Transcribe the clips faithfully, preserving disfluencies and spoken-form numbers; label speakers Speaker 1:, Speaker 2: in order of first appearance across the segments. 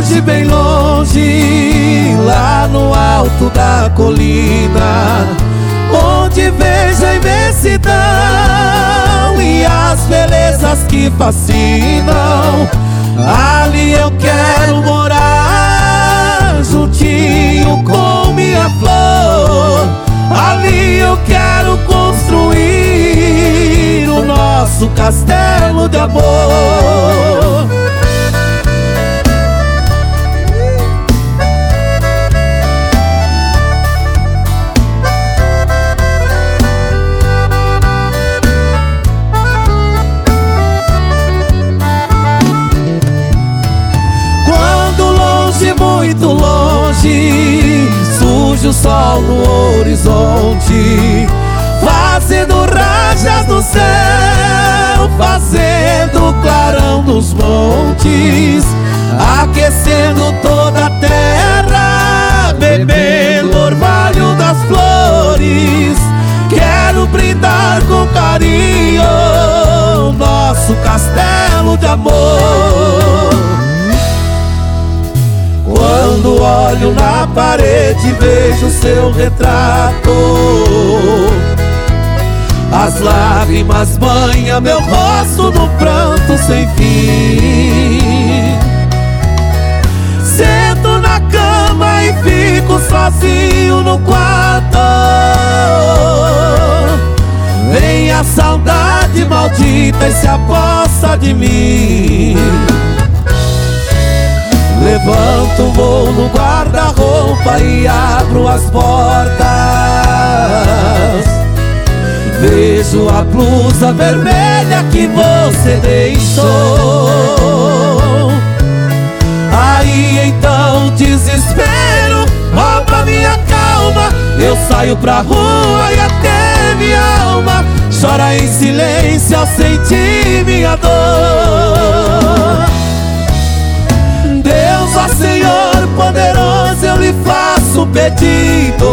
Speaker 1: longe, bem longe, lá no alto da colina, onde vejo a imensidão e as belezas que fascinam. Ali eu quero morar, juntinho com minha flor. Ali eu quero construir o nosso castelo de amor. Muito longe, surge o sol no horizonte, fazendo rajas no céu, fazendo clarão nos montes, aquecendo toda a terra, bebendo orvalho das flores. Quero brindar com carinho nosso castelo de amor. Quando olho na parede vejo seu retrato, as lágrimas banham meu rosto no pranto sem fim. Sento na cama e fico sozinho no quarto. Vem a saudade maldita e se apossa de mim. Levanto o voo no guarda-roupa e abro as portas. Vejo a blusa vermelha que você deixou. Aí então desespero rouba minha calma. Eu saio pra rua e até minha alma chora em silêncio ao sentir minha dor. Deus, ó Senhor poderoso, eu lhe faço pedido.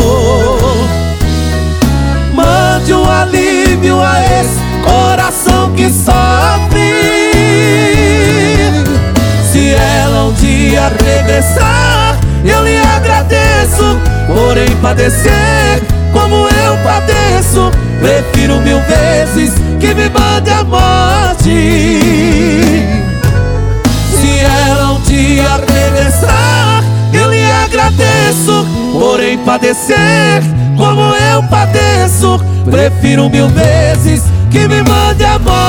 Speaker 1: Mande um alívio a esse coração que sofre. Se ela um dia regressar, eu lhe agradeço. Porém padecer como eu padeço, prefiro mil vezes que me mande a morte. Se ela um dia regressar, eu lhe agradeço. Porém padecer como eu padeço, prefiro mil vezes que me mande a morte.